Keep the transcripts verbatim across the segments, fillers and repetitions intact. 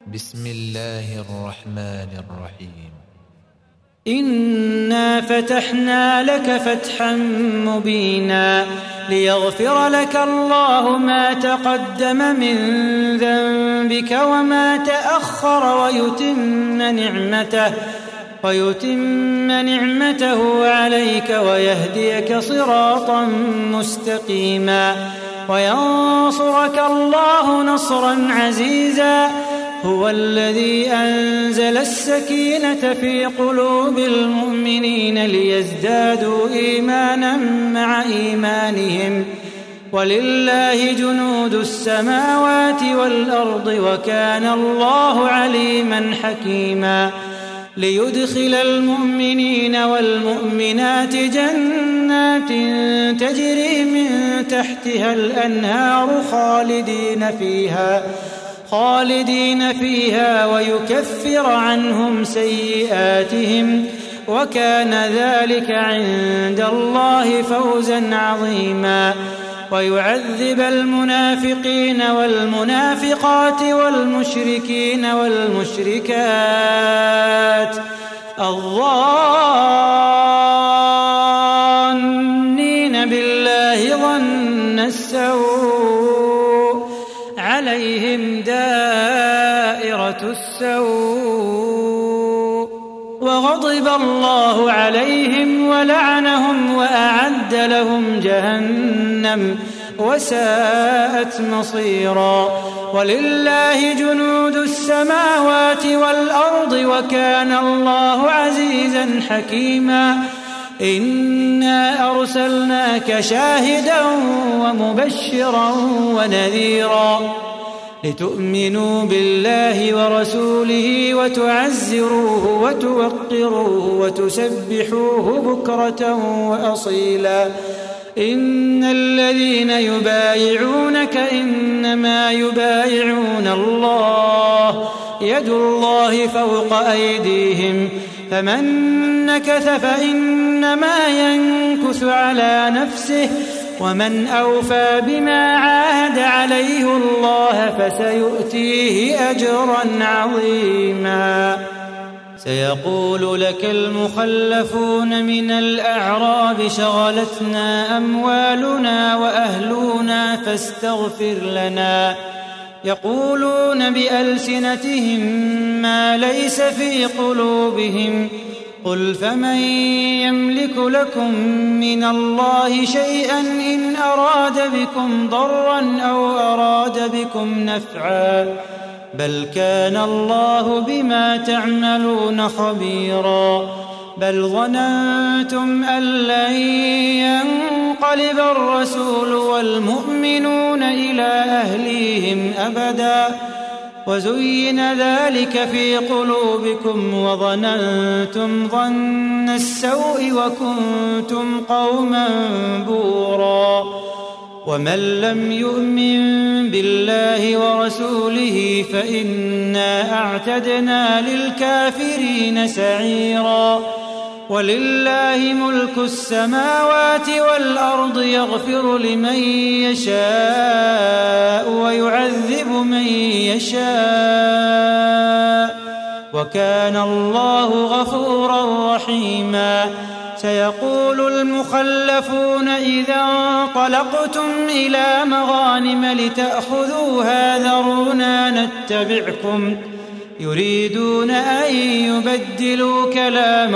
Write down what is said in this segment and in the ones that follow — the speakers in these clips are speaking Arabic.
بسم الله الرحمن الرحيم. إنا فتحنا لك فتحا مبينا ليغفر لك الله ما تقدم من ذنبك وما تأخر ويتم نعمته ويتم نعمته عليك ويهديك صراطا مستقيما وينصرك الله نصرا عزيزا. هو الذي أنزل السكينة في قلوب المؤمنين ليزدادوا إيمانا مع إيمانهم ولله جنود السماوات والأرض وكان الله عليما حكيما. ليدخل المؤمنين والمؤمنات جنات تجري من تحتها الأنهار خالدين فيها خالدين فيها ويكفر عنهم سيئاتهم وكان ذلك عند الله فوزا عظيما. ويعذب المنافقين والمنافقات والمشركين والمشركات الظانين بالله ظن السوء عليهم دائرة السوء وغضب الله عليهم ولعنهم وأعد لهم جهنم وساءت مصيرا. ولله جنود السماوات والأرض وكان الله عزيزا حكيما. إنا أرسلناك شاهدا ومبشرا ونذيرا لتؤمنوا بالله ورسوله وتعزروه وتوقروه وتسبحوه بكرة وأصيلا. إن الذين يبايعونك إنما يبايعون الله يد الله فوق أيديهم فمن نكث فإنما ينكث على نفسه ومن أوفى بما عاهد عليه الله فسيؤتيه أجرا عظيما. سيقول لك المخلفون من الأعراب شغلتنا أموالنا وأهلنا فاستغفر لنا يقولون بألسنتهم ما ليس في قلوبهم قل فمن يملك لكم من الله شيئا إن أراد بكم ضرا أو أراد بكم نفعا بل كان الله بما تعملون خبيرا. بل ظننتم أن لن ينقلب الرسول والمؤمنون إلى أهليهم أبدا وزين ذلك في قلوبكم وظننتم ظن السوء وكنتم قوما بورا. ومن لم يؤمن بالله ورسوله فإنا أعتدنا للكافرين سعيرا. ولله ملك السماوات والأرض يغفر لمن يشاء ويعذب من يشاء وكان الله غفورا رحيما. سيقول المخلفون إذا انطلقتم إلى مغانم لتأخذوها ذرونا نتبعكم يريدون أن يبدلوا كلام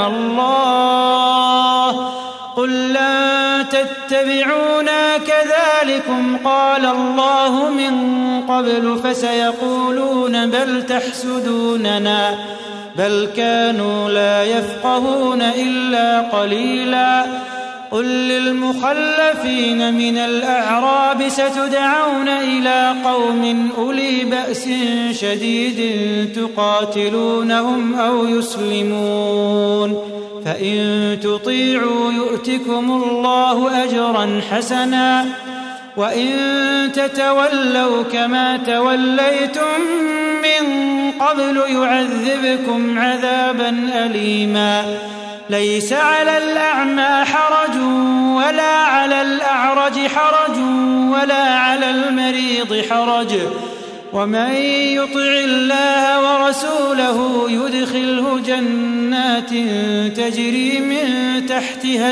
الله قل لن تتبعونا كذلكم قال الله من قبل فسيقولون بل تحسدوننا بل كانوا لا يفقهون إلا قليلا. قل للمخلفين من الأعراب ستدعون إلى قوم أولي بأس شديد تقاتلونهم أو يسلمون فإن تطيعوا يؤتكم الله أجرا حسنا وإن تتولوا كما توليتم من قبل يعذبكم عذابا أليما. ليس على الأعمى حرج ولا على الأعرج حرج ولا على المريض حرج ومن يطع الله ورسوله يدخله جنات تجري من تحتها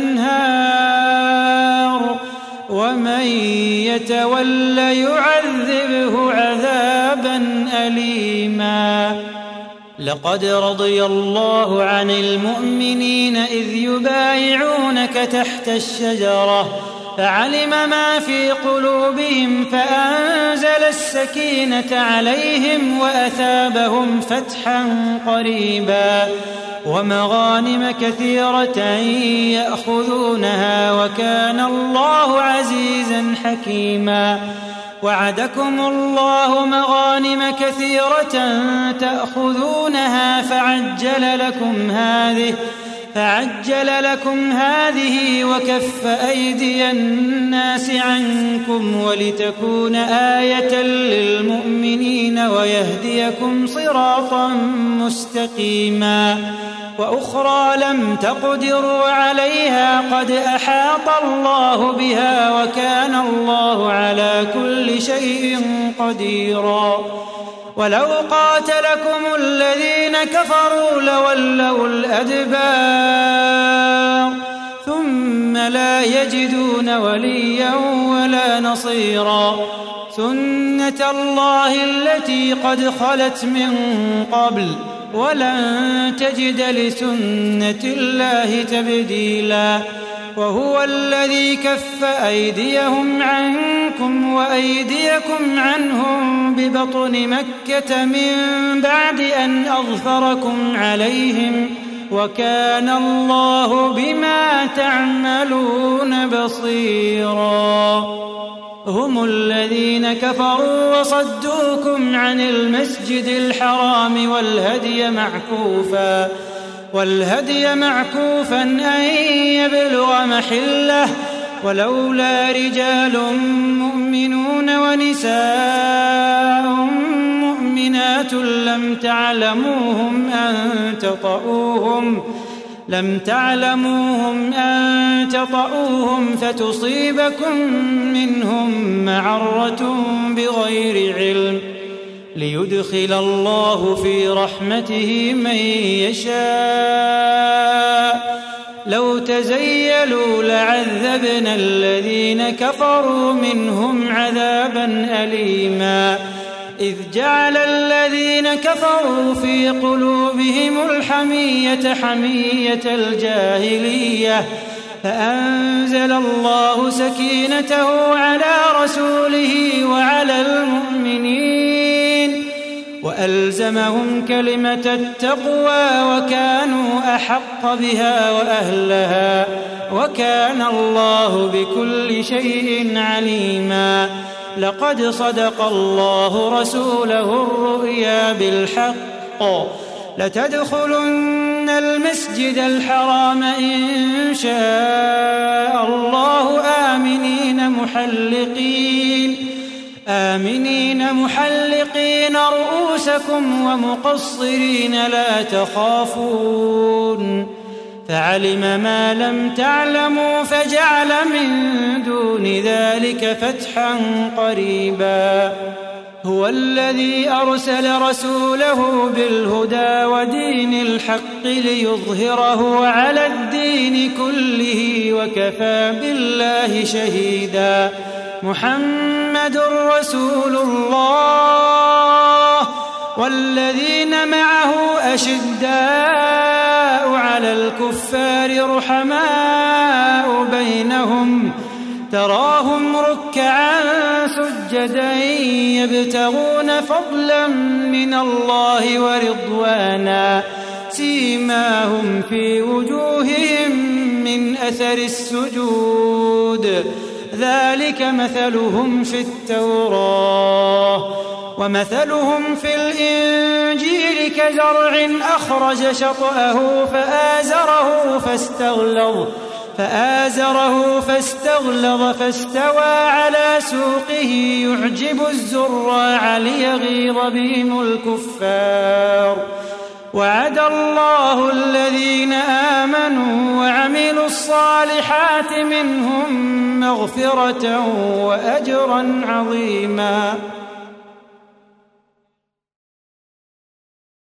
الأنهار ومن يتول يعذبه عذابا أليما. لقد رضي الله عن المؤمنين إذ يبايعونك تحت الشجرة فعلم ما في قلوبهم فأنزل السكينة عليهم وأثابهم فتحا قريبا ومغانم كثيرة يأخذونها وكان الله عزيزا حكيما. وعدكم الله مغانم كثيرة تأخذونها فعجل لكم هذه فعجل لكم هذه وكف أيدي الناس عنكم ولتكون آية للمؤمنين ويهديكم صراطا مستقيما. وأخرى لم تقدروا عليها قد أحاط الله بها وكان الله على كل شيء قديرا. ولو قاتلكم الذين كفروا لولوا الأدبار ثم لا يجدون وليا ولا نصيرا. سنة الله التي قد خلت من قبل ولن تجد لسنة الله تبديلا. وهو الذي كف أيديهم عنكم وأيديكم عنهم ببطن مكة من بعد أن أظفركم عليهم وكان الله بما تعملون بصيرا. هم الذين كفروا وصدوكم عن المسجد الحرام والهدي معكوفا والهدي معكوفا أن يبلغ محله ولولا رجال مؤمنون ونساء مؤمنات لم تعلموهم أن تطؤوهم لم تعلموهم أن تطؤوهم فتصيبكم منهم معرة بغير علم ليدخل الله في رحمته من يشاء. لو تزيلوا لعذبنا الذين كفروا منهم عذابا أليما. إذ جعل الذين كفروا في قلوبهم الحمية حمية الجاهلية فأنزل الله سكينته على رسوله وعلى المؤمنين وألزمهم كلمة التقوى وكانوا أحق بها وأهلها وكان الله بكل شيء عليما. لقد صدق الله رسوله الرؤيا بالحق لتدخلن المسجد الحرام إن شاء الله آمنين محلقين آمنين محلقين رؤوسكم ومقصرين لا تخافون فعلم ما لم تعلموا فجعل من دون ذلك فتحا قريبا. هو الذي أرسل رسوله بالهدى ودين الحق ليظهره على الدين كله وكفى بالله شهيدا. محمد رسول الله والذين معه أشداء على الكفار رحماء بينهم تراهم ركعا سجدا يبتغون فضلا من الله ورضوانا سيماهم في وجوههم من أثر السجود ذلك مثلهم في التوراة ومثلهم في الإنجيل كزرع أخرج شطأه فآزره فاستغلظ فآزره فاستغلظ فاستوى على سوقه يعجب الزراع ليغيظ بهم الكفار. وعد الله الذين آمنوا وعملوا الصالحات منهم مغفرة وأجرا عظيما.